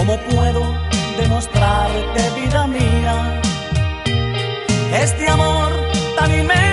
¿Cómo puedo demostrarte, vida mía, este amor tan inmenso